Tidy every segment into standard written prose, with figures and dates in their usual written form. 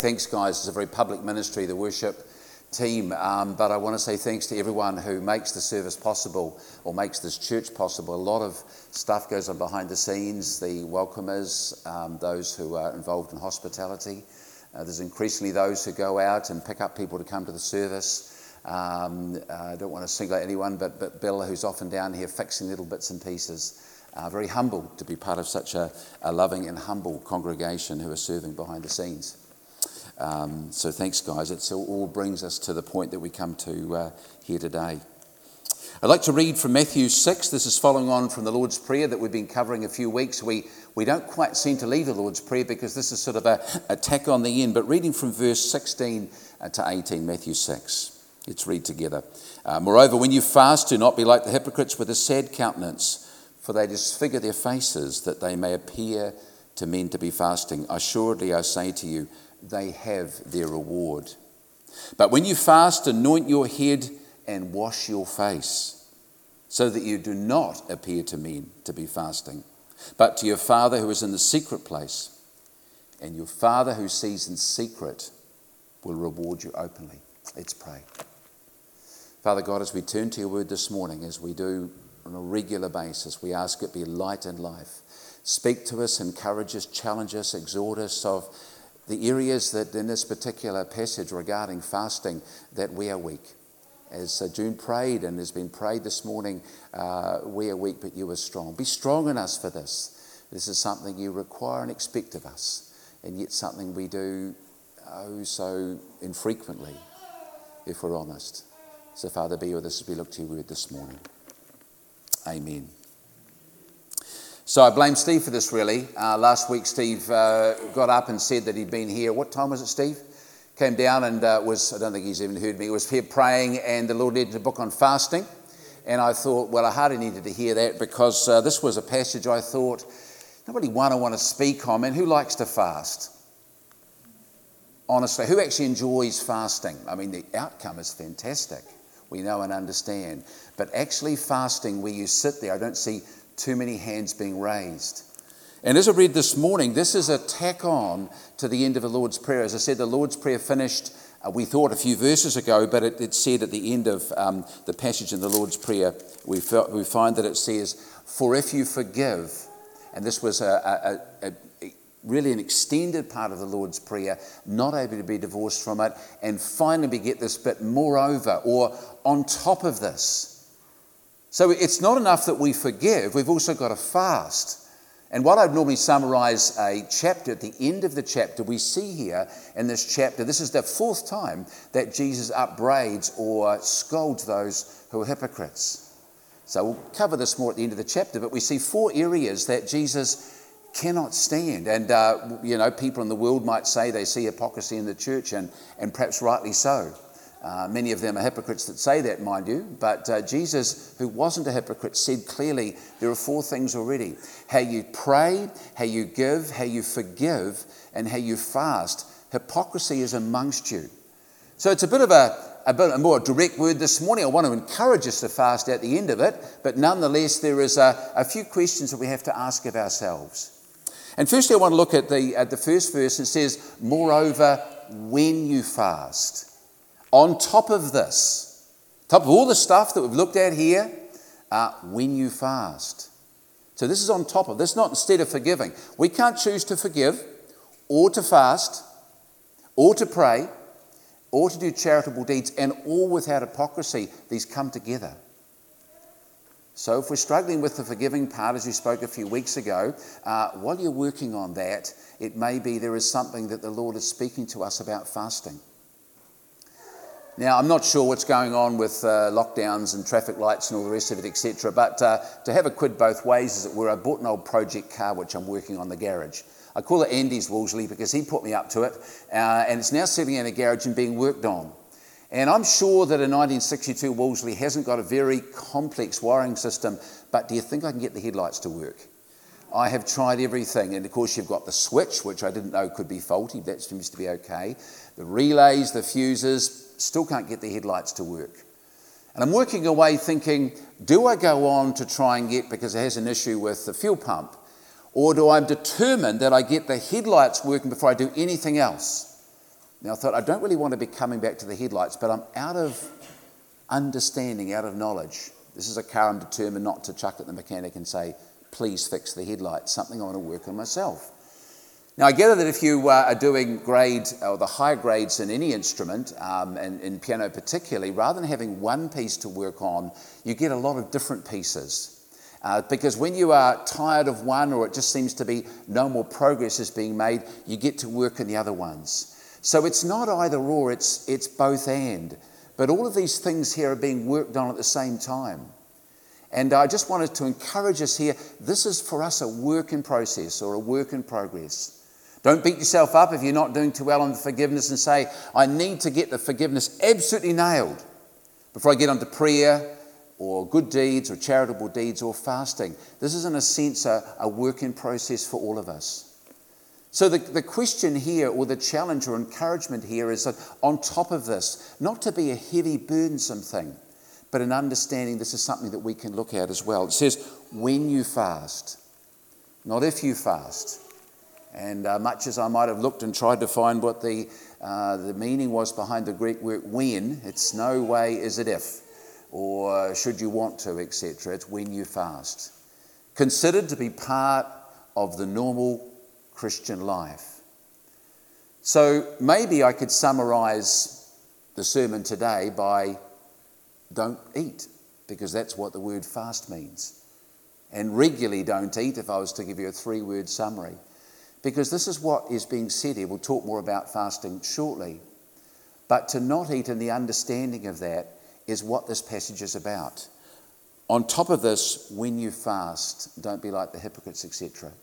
Thanks, guys. It's a very public ministry, the worship team, but I want to say thanks to everyone who makes the service possible or makes this church possible. A lot of stuff goes on behind the scenes, the welcomers, those who are involved in hospitality. There's increasingly those who go out and pick up people to come to the service. I don't want to single out anyone, but Bill, who's often down here fixing little bits and pieces. Very humbled to be part of such a loving and humble congregation who are serving behind the scenes. So thanks, guys. It all brings us to the point that we come to here today. I'd like to read from Matthew 6. This is following on from the Lord's Prayer that we've been covering a few weeks. We don't quite seem to leave the Lord's Prayer because this is sort of a tack on the end, but reading from verse 16 to 18, Matthew 6. Let's read together. Moreover, when you fast, do not be like the hypocrites with a sad countenance, for they disfigure their faces, that they may appear to men to be fasting. Assuredly, I say to you, they have their reward. But when you fast, anoint your head and wash your face, so that you do not appear to men to be fasting, but to your Father who is in the secret place. And your Father who sees in secret will reward you openly. Let's pray. Father God, as we turn to your word this morning, as we do on a regular basis, we ask it be light and life. Speak to us, encourage us, challenge us, exhort us of the areas that in this particular passage regarding fasting that we are weak. As June prayed and has been prayed this morning, we are weak but you are strong. Be strong in us for this. This is something you require and expect of us, and yet something we do so infrequently, if we're honest. So Father, be with us as we look to your word this morning. Amen. So I blame Steve for this, really. Last week, Steve got up and said that he'd been here. What time was it, Steve? Came down and I don't think he's even heard me, was here praying, and the Lord led to a book on fasting. And I thought, well, I hardly needed to hear that because this was a passage I thought, not really one I want to speak on. And who likes to fast? Honestly, who actually enjoys fasting? I mean, the outcome is fantastic. We know and understand. But actually fasting where you sit there, I don't see too many hands being raised. And as I read this morning, this is a tack on to the end of the Lord's Prayer. As I said, the Lord's Prayer finished, we thought a few verses ago, but it said at the end of the passage in the Lord's Prayer, we find that it says, for if you forgive, and this was really an extended part of the Lord's Prayer, not able to be divorced from it, and finally we get this bit, moreover, or on top of this. So it's not enough that we forgive, we've also got to fast. And what I'd normally summarize a chapter, at the end of the chapter, we see here in this chapter, this is the fourth time that Jesus upbraids or scolds those who are hypocrites. So we'll cover this more at the end of the chapter, but we see four areas that Jesus cannot stand. And, people in the world might say they see hypocrisy in the church, and perhaps rightly so. Many of them are hypocrites that say that, mind you, but Jesus, who wasn't a hypocrite, said clearly there are four things already. How you pray, how you give, how you forgive, and how you fast. Hypocrisy is amongst you. So it's a bit of a more direct word this morning. I want to encourage us to fast at the end of it, but nonetheless there is a few questions that we have to ask of ourselves. And firstly I want to look at the first verse. It says, moreover, when you fast. On top of this, top of all the stuff that we've looked at here, when you fast. So this is on top of this, not instead of forgiving. We can't choose to forgive or to fast or to pray or to do charitable deeds, and all without hypocrisy. These come together. So if we're struggling with the forgiving part, as we spoke a few weeks ago, while you're working on that, it may be there is something that the Lord is speaking to us about fasting. Now, I'm not sure what's going on with lockdowns and traffic lights and all the rest of it, etc. But to have a quid both ways, as it were, I bought an old project car which I'm working on the garage. I call it Andy's Wolseley because he put me up to it, and it's now sitting in a garage and being worked on. And I'm sure that a 1962 Wolseley hasn't got a very complex wiring system, but do you think I can get the headlights to work? I have tried everything, and of course you've got the switch, which I didn't know could be faulty. That seems to be okay. The relays, the fuses, still can't get the headlights to work. And I'm working away thinking, do I go on to try and get, because it has an issue with the fuel pump, or do I determine that I get the headlights working before I do anything else? Now I thought, I don't really want to be coming back to the headlights, but I'm out of understanding, out of knowledge. This is a car I'm determined not to chuck at the mechanic and say, please fix the headlights, something I want to work on myself. Now I gather that if you are doing grade, or the higher grades in any instrument, and in piano particularly, rather than having one piece to work on, you get a lot of different pieces. Because when you are tired of one, or it just seems to be no more progress is being made, you get to work on the other ones. So it's not either or, it's both and. But all of these things here are being worked on at the same time. And I just wanted to encourage us here, this is for us a work in process or a work in progress. Don't beat yourself up if you're not doing too well on the forgiveness and say, I need to get the forgiveness absolutely nailed before I get onto prayer or good deeds or charitable deeds or fasting. This is in a sense a work in process for all of us. So the question here, or the challenge or encouragement here, is that on top of this, not to be a heavy, burdensome thing, but an understanding this is something that we can look at as well. It says, when you fast, not if you fast. And much as I might have looked and tried to find what the meaning was behind the Greek word when, it's no way is it if, or should you want to, etc. It's when you fast. Considered to be part of the normal Christian life. So maybe I could summarize the sermon today by don't eat, because that's what the word fast means. And regularly don't eat, if I was to give you a 3-word summary. Because this is what is being said here. We'll talk more about fasting shortly. But to not eat, and the understanding of that is what this passage is about. On top of this, when you fast, don't be like the hypocrites, etc.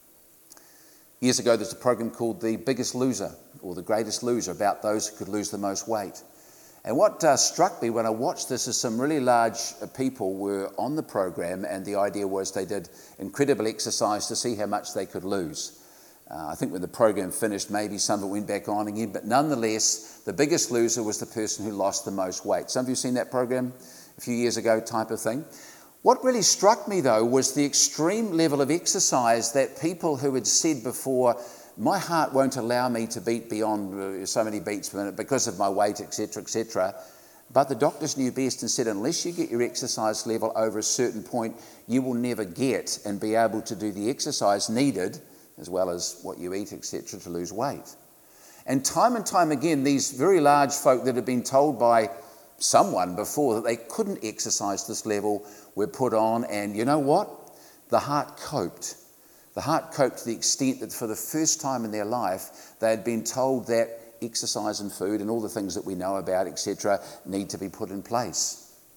Years ago, there's a program called The Biggest Loser, or The Greatest Loser, about those who could lose the most weight. And what struck me when I watched this is some really large people were on the program, and the idea was they did incredible exercise to see how much they could lose. I think when the program finished, maybe some of it went back on again, but nonetheless, the biggest loser was the person who lost the most weight. Some of you seen that program a few years ago, type of thing. What really struck me, though, was the extreme level of exercise that people who had said before, my heart won't allow me to beat beyond so many beats per minute because of my weight, etc., etc. But the doctors knew best and said, unless you get your exercise level over a certain point, you will never get and be able to do the exercise needed, as well as what you eat, etc., to lose weight. And time again, these very large folk that had been told by someone before that they couldn't exercise this level were put on, and you know what? The heart coped. The heart coped to the extent that for the first time in their life, they had been told that exercise and food and all the things that we know about, etc., need to be put in place.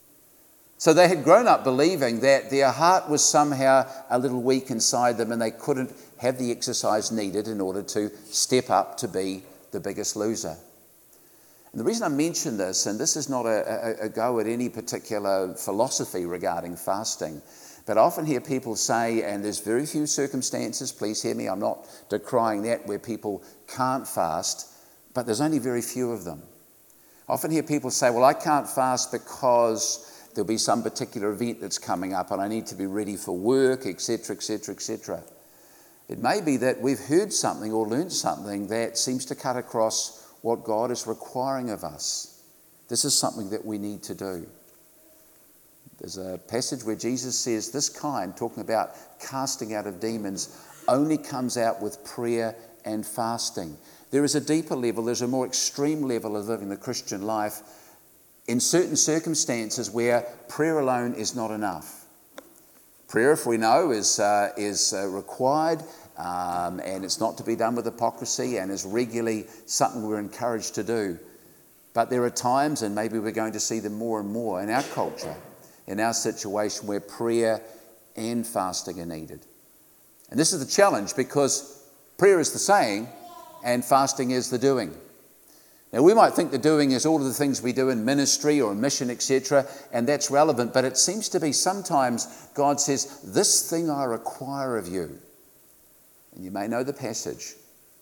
So they had grown up believing that their heart was somehow a little weak inside them and they couldn't have the exercise needed in order to step up to be the biggest loser. And the reason I mention this, and this is not a go at any particular philosophy regarding fasting, but I often hear people say, and there's very few circumstances, please hear me, I'm not decrying that, where people can't fast, but there's only very few of them. I often hear people say, well, I can't fast because there'll be some particular event that's coming up and I need to be ready for work, etc., etc., etc. It may be that we've heard something or learned something that seems to cut across what God is requiring of us. This is something that we need to do. There's a passage where Jesus says this kind, talking about casting out of demons, only comes out with prayer and fasting. There is a deeper level, there's a more extreme level of living the Christian life in certain circumstances where prayer alone is not enough. Prayer, if we know, is required, and it's not to be done with hypocrisy and is regularly something we're encouraged to do. But there are times, and maybe we're going to see them more and more in our culture, in our situation, where prayer and fasting are needed. And this is the challenge, because prayer is the saying and fasting is the doing. Now, we might think the doing is all of the things we do in ministry or mission, etc., and that's relevant, but it seems to be sometimes God says, this thing I require of you. And you may know the passage.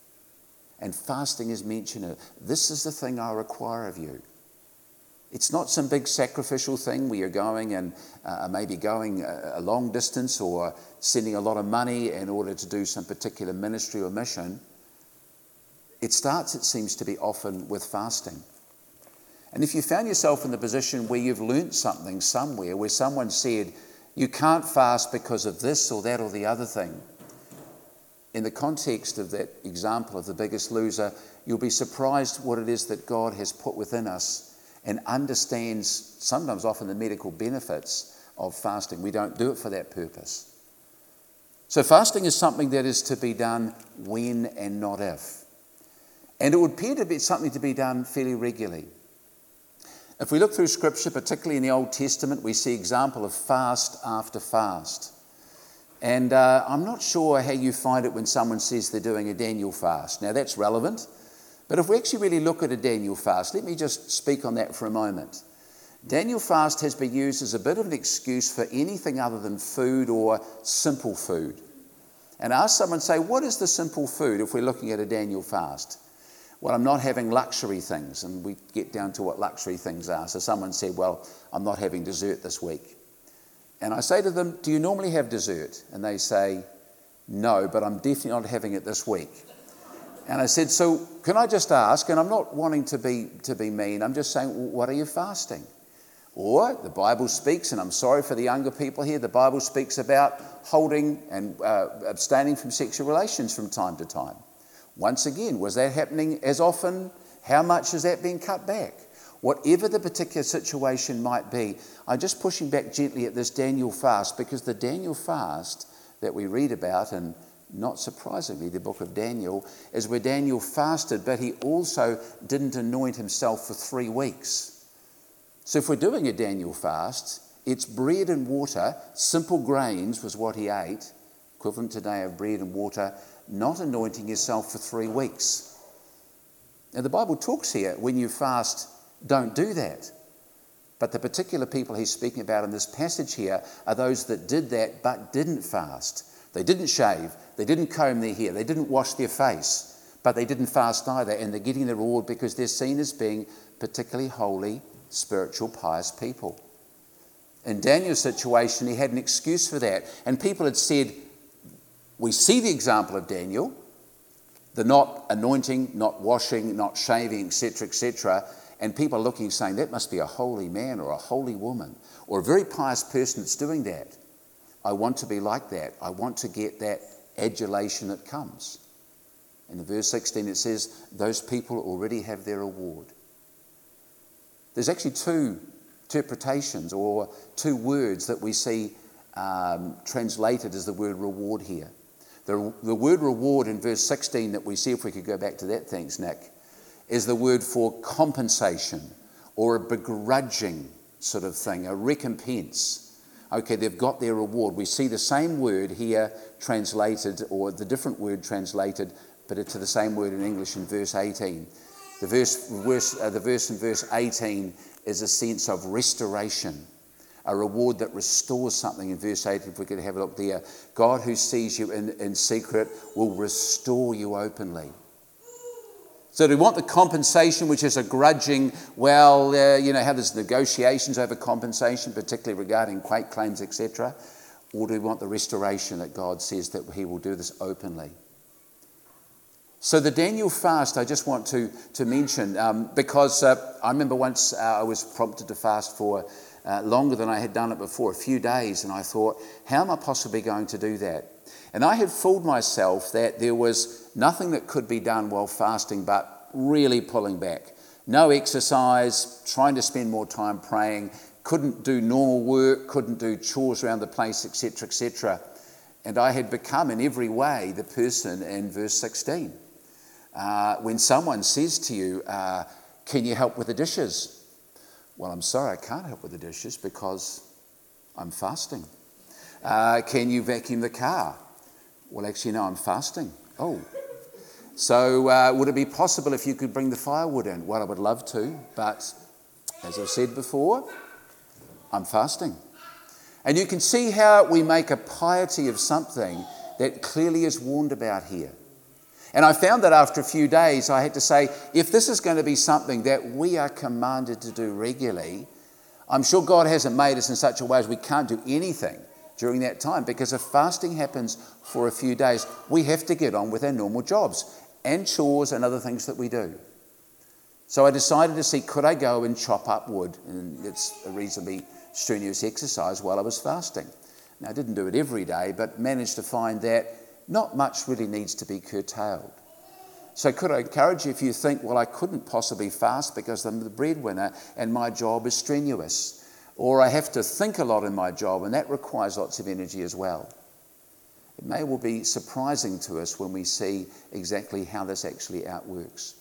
And fasting is mentioned. This is the thing I require of you. It's not some big sacrificial thing where you're going and maybe going a long distance or sending a lot of money in order to do some particular ministry or mission. it starts, it seems to be often, with fasting. And if you found yourself in the position where you've learnt something somewhere, where someone said, you can't fast because of this or that or the other thing, in the context of that example of The Biggest Loser, you'll be surprised what it is that God has put within us and understands sometimes often the medical benefits of fasting. We don't do it for that purpose. So fasting is something that is to be done when and not if. And it would appear to be something to be done fairly regularly. If we look through Scripture, particularly in the Old Testament, we see example of fast after fast. And I'm not sure how you find it when someone says they're doing a Daniel fast. Now that's relevant, but if we actually really look at a Daniel fast, let me just speak on that for a moment. Daniel fast has been used as a bit of an excuse for anything other than food or simple food. And ask someone, say, what is the simple food if we're looking at a Daniel fast? Well, I'm not having luxury things, and we get down to what luxury things are. So someone said, well, I'm not having dessert this week. And I say to them, do you normally have dessert? And they say, no, but I'm definitely not having it this week. And I said, so can I just ask, and I'm not wanting to be mean, I'm just saying, well, what are you fasting? Or the Bible speaks, and I'm sorry for the younger people here, the Bible speaks about holding and abstaining from sexual relations from time to time. Once again, was that happening as often? How much is that being cut back? Whatever the particular situation might be, I'm just pushing back gently at this Daniel fast, because the Daniel fast that we read about, and not surprisingly, the book of Daniel, is where Daniel fasted, but he also didn't anoint himself for 3 weeks. So if we're doing a Daniel fast, it's bread and water, simple grains was what he ate, equivalent today of bread and water, not anointing yourself for 3 weeks. Now the Bible talks here, when you fast, don't do that. But the particular people he's speaking about in this passage here are those that did that but didn't fast. They didn't shave, they didn't comb their hair, they didn't wash their face, but they didn't fast either, and they're getting the reward because they're seen as being particularly holy, spiritual, pious people. In Daniel's situation, he had an excuse for that, and people had said, we see the example of Daniel, the not anointing, not washing, not shaving, etc., and people are looking saying, that must be a holy man or a holy woman or a very pious person that's doing that. I want to be like that. I want to get that adulation that comes. And in verse 16 it says, those people already have their reward. There's actually 2 interpretations or 2 words that we see translated as the word reward here. The word reward in verse 16 that we see, if we could go back to that, thanks Nick, is the word for compensation or a begrudging sort of thing, a recompense. Okay, they've got their reward. We see the same word here translated, or the different word translated, but it's the same word in English in verse 18. The verse in verse 18 is a sense of restoration, a reward that restores something in verse 18. If we could have a look there. God who sees you in secret will restore you openly. So do we want the compensation, which is a grudging, how there's negotiations over compensation, particularly regarding quake claims, etc., or do we want the restoration that God says that he will do this openly? So the Daniel fast, I just want to mention, because I remember once I was prompted to fast for longer than I had done it before, a few days, and I thought, how am I possibly going to do that? And I had fooled myself that there was nothing that could be done while fasting but really pulling back. No exercise, trying to spend more time praying, couldn't do normal work, couldn't do chores around the place, etc., etc. And I had become in every way the person in verse 16. When someone says to you, can you help with the dishes? Well, I'm sorry, I can't help with the dishes because I'm fasting. Can you vacuum the car? Well, actually, no, I'm fasting. Oh. So would it be possible if you could bring the firewood in? Well, I would love to, but as I've said before, I'm fasting. And you can see how we make a piety of something that clearly is warned about here. And I found that after a few days, I had to say, if this is going to be something that we are commanded to do regularly, I'm sure God hasn't made us in such a way as we can't do anything during that time, because if fasting happens for a few days, we have to get on with our normal jobs. and chores and other things that we do. So I decided to see, could I go and chop up wood? And it's a reasonably strenuous exercise while I was fasting. Now, I didn't do it every day, but managed to find that not much really needs to be curtailed. So could I encourage you, if you think, well, I couldn't possibly fast because I'm the breadwinner and my job is strenuous, or I have to think a lot in my job and that requires lots of energy as well. It may well be surprising to us when we see exactly how this actually outworks.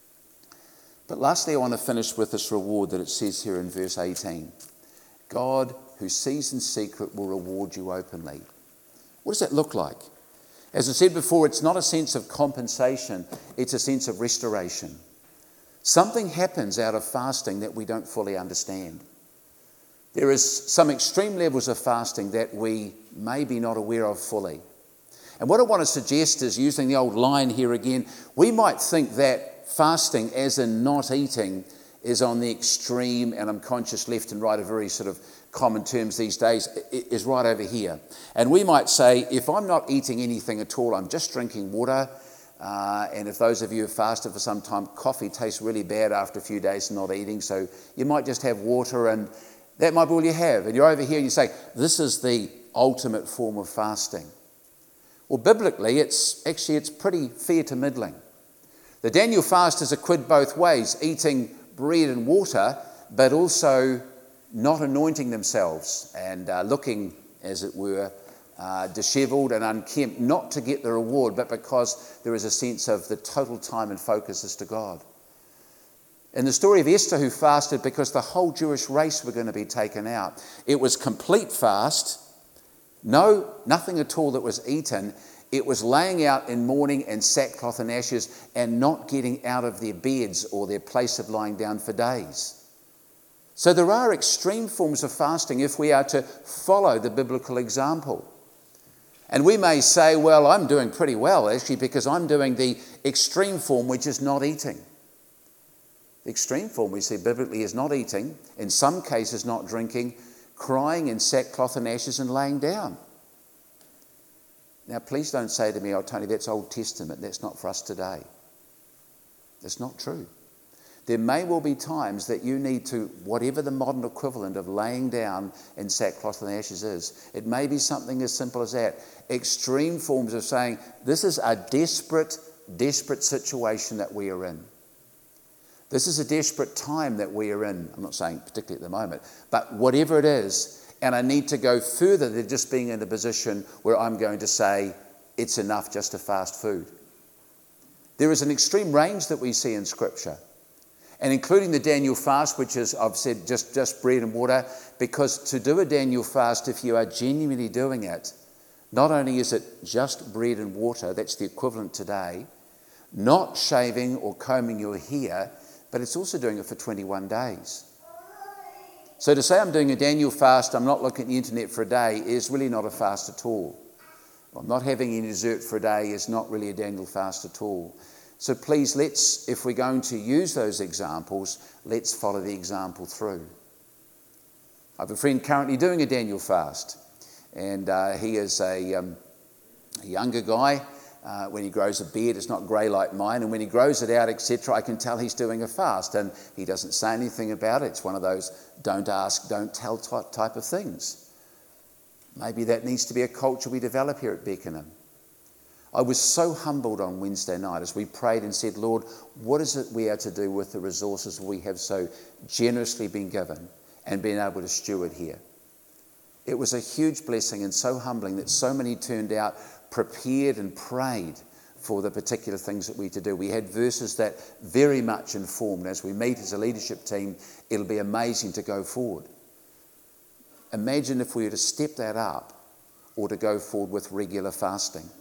But lastly, I want to finish with this reward that it says here in verse 18. God, who sees in secret, will reward you openly. What does that look like? As I said before, it's not a sense of compensation, it's a sense of restoration. Something happens out of fasting that we don't fully understand. There is some extreme levels of fasting that we may be not aware of fully. And what I want to suggest is, using the old line here again, we might think that fasting, as in not eating, is on the extreme, and I'm conscious left and right are very sort of common terms these days, is right over here. And we might say, if I'm not eating anything at all, I'm just drinking water, and if those of you have fasted for some time, coffee tastes really bad after a few days of not eating, so you might just have water, and that might be all you have. And you're over here and you say, this is the ultimate form of fasting. Well, biblically, it's pretty fair to middling. The Daniel fast is a quid both ways, eating bread and water, but also not anointing themselves and looking, as it were, dishevelled and unkempt, not to get the reward, but because there is a sense of the total time and focus is to God. In the story of Esther, who fasted because the whole Jewish race were going to be taken out, it was complete fast, nothing at all that was eaten. It was laying out in mourning and sackcloth and ashes and not getting out of their beds or their place of lying down for days. So there are extreme forms of fasting if we are to follow the biblical example. And we may say, well, I'm doing pretty well actually because I'm doing the extreme form, which is not eating. The extreme form we see biblically is not eating, in some cases not drinking, crying in sackcloth and ashes and laying down. Now, please don't say to me, oh, Tony, that's Old Testament. That's not for us today. That's not true. There may well be times that you need to, whatever the modern equivalent of laying down in sackcloth and ashes is, it may be something as simple as that. Extreme forms of saying, this is a desperate situation that we are in. This is a desperate time that we are in. I'm not saying particularly at the moment, but whatever it is, and I need to go further than just being in a position where I'm going to say it's enough just to fast food. There is an extreme range that we see in Scripture, and including the Daniel fast, which is, I've said, just bread and water, because to do a Daniel fast, if you are genuinely doing it, not only is it just bread and water, that's the equivalent today, not shaving or combing your hair, but it's also doing it for 21 days. So to say I'm doing a Daniel fast, I'm not looking at the internet for a day, is really not a fast at all. I'm not having any dessert for a day is not really a Daniel fast at all. So please, if we're going to use those examples, let's follow the example through. I have a friend currently doing a Daniel fast, and he is a younger guy. When he grows a beard, it's not grey like mine, and when he grows it out, etc., I can tell he's doing a fast, and he doesn't say anything about it. It's one of those don't ask, don't tell type of things. Maybe that needs to be a culture we develop here at Beckenham. I was so humbled on Wednesday night as we prayed and said, Lord, what is it we are to do with the resources we have so generously been given and been able to steward here? It was a huge blessing and so humbling that so many turned out prepared and prayed for the particular things that we to do. We had verses that very much informed. As we meet as a leadership team, it'll be amazing to go forward. Imagine if we were to step that up or to go forward with regular fasting.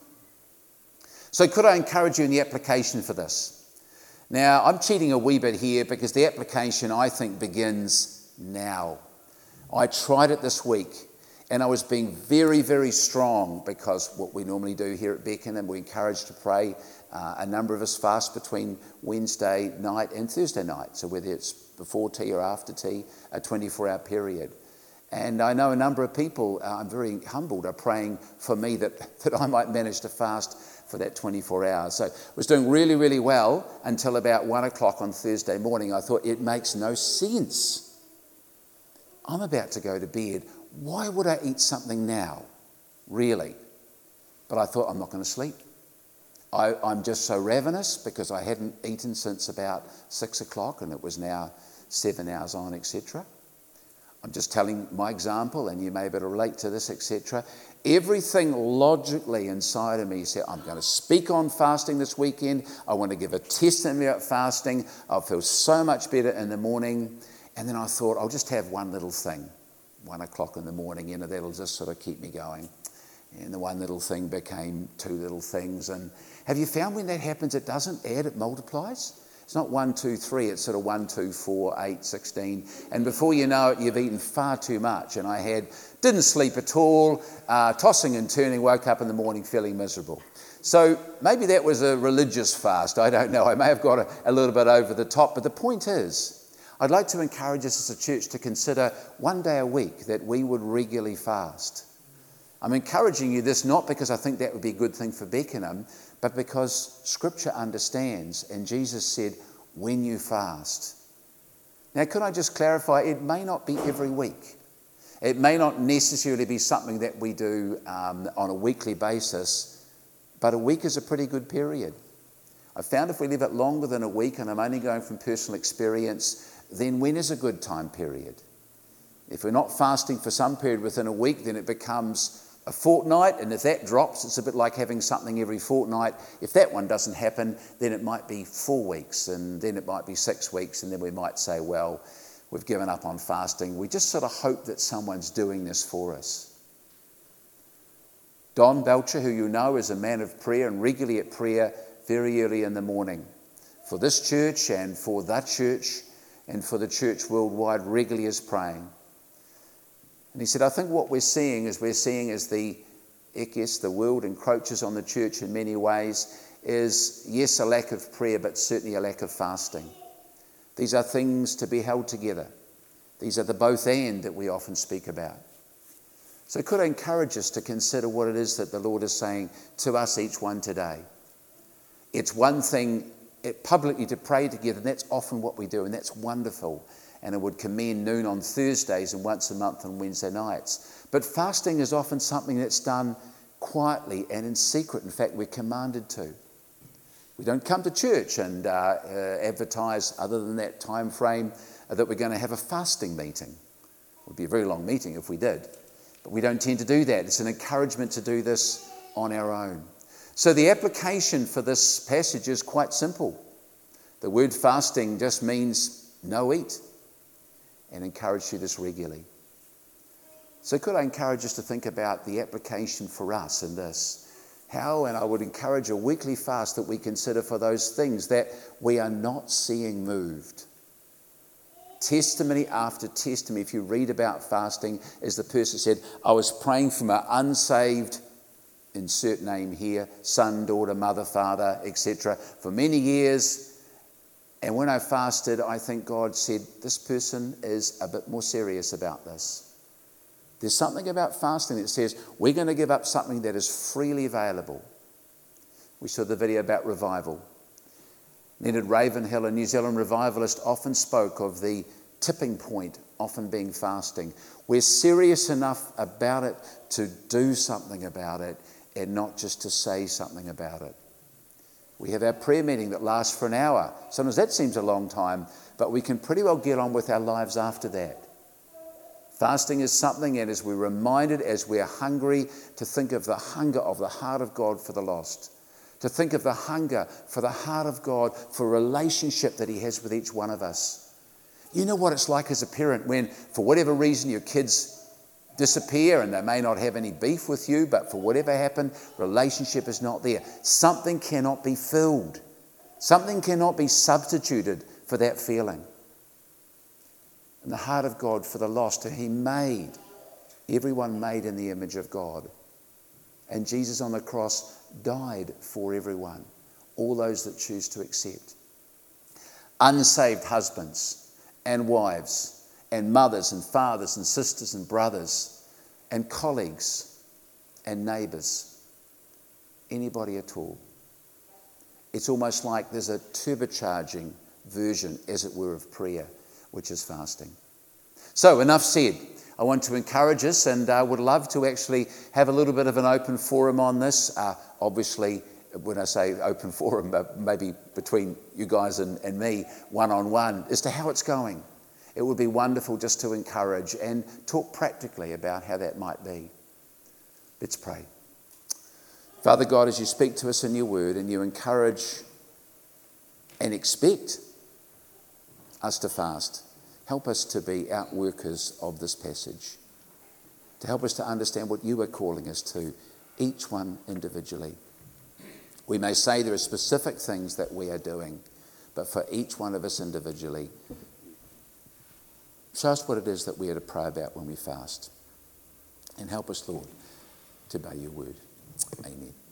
So could I encourage you in the application for this? Now, I'm cheating a wee bit here because the application, I think, begins now. I tried it this week. And I was being very, very strong because what we normally do here at Beckenham, we're encouraged to pray. A number of us fast between Wednesday night and Thursday night. So whether it's before tea or after tea, a 24-hour period. And I know a number of people, I'm very humbled, are praying for me that I might manage to fast for that 24 hours. So I was doing really, really well until about 1 o'clock on Thursday morning. I thought, it makes no sense. I'm about to go to bed. Why would I eat something now? Really? But I thought, I'm not going to sleep. I'm just so ravenous because I hadn't eaten since about 6 o'clock and it was now 7 hours on, etc. I'm just telling my example, and you may be able to relate to this, etc. Everything logically inside of me said, I'm going to speak on fasting this weekend. I want to give a testimony about fasting. I'll feel so much better in the morning. And then I thought, I'll just have one little thing, 1 o'clock in the morning, that'll just sort of keep me going. And the one little thing became two little things. And have you found when that happens, it doesn't add, it multiplies? It's not 1, 2, 3, it's sort of 1, 2, 4, 8, 16. And before you know it, you've eaten far too much. And I didn't sleep at all, tossing and turning, woke up in the morning feeling miserable. So maybe that was a religious fast, I don't know. I may have got a little bit over the top. But the point is, I'd like to encourage us as a church to consider one day a week that we would regularly fast. I'm encouraging you this not because I think that would be a good thing for Beckenham, but because Scripture understands, and Jesus said, when you fast. Now, could I just clarify, it may not be every week. It may not necessarily be something that we do on a weekly basis, but a week is a pretty good period. I found if we leave it longer than a week, and I'm only going from personal experience, then when is a good time period? If we're not fasting for some period within a week, then it becomes a fortnight, and if that drops, it's a bit like having something every fortnight. If that one doesn't happen, then it might be 4 weeks, and then it might be 6 weeks, and then we might say, well, we've given up on fasting. We just sort of hope that someone's doing this for us. Don Belcher, who you know is a man of prayer and regularly at prayer very early in the morning, for this church and for that church and for the church worldwide, regularly is praying. And he said, I think what we're seeing as the ekes, the world encroaches on the church in many ways, is, yes, a lack of prayer, but certainly a lack of fasting. These are things to be held together. These are the both and that we often speak about. So could I encourage us to consider what it is that the Lord is saying to us, each one today? It's one thing publicly to pray together, and that's often what we do, and that's wonderful. And it would commend noon on Thursdays and once a month on Wednesday nights. But fasting is often something that's done quietly and in secret. In fact, we're commanded to. We don't come to church and advertise, other than that time frame, that we're going to have a fasting meeting. It would be a very long meeting if we did. But we don't tend to do that. It's an encouragement to do this on our own. So the application for this passage is quite simple. The word fasting just means no eat. And encourage you this regularly. So could I encourage us to think about the application for us in this? How, and I would encourage a weekly fast that we consider for those things that we are not seeing moved. Testimony after testimony, if you read about fasting, as the person said, I was praying for my unsaved, insert name here, son, daughter, mother, father, etc., for many years. And when I fasted, I think God said, this person is a bit more serious about this. There's something about fasting that says, we're going to give up something that is freely available. We saw the video about revival. Leonard Ravenhill, a New Zealand revivalist, often spoke of the tipping point often being fasting. We're serious enough about it to do something about it and not just to say something about it. We have our prayer meeting that lasts for an hour. Sometimes that seems a long time, but we can pretty well get on with our lives after that. Fasting is something, and as we're reminded, as we're hungry, to think of the hunger of the heart of God for the lost. To think of the hunger for the heart of God for a relationship that He has with each one of us. You know what it's like as a parent when, for whatever reason, your kids disappear and they may not have any beef with you, but for whatever happened, relationship is not there. Something cannot be filled. Something cannot be substituted for that feeling. And the heart of God for the lost, He made everyone made in the image of God. And Jesus on the cross died for everyone, all those that choose to accept. Unsaved husbands and wives and mothers and fathers and sisters and brothers and colleagues and neighbours. Anybody at all. It's almost like there's a turbocharging version, as it were, of prayer, which is fasting. So, enough said. I want to encourage us, and would love to actually have a little bit of an open forum on this. Obviously, when I say open forum, maybe between you guys and me, one-on-one, as to how it's going. It would be wonderful just to encourage and talk practically about how that might be. Let's pray. Father God, as you speak to us in your word and you encourage and expect us to fast, help us to be outworkers of this passage, to help us to understand what you are calling us to, each one individually. We may say there are specific things that we are doing, but for each one of us individually, show us what it is that we are to pray about when we fast. And help us, Lord, to obey your word. Amen.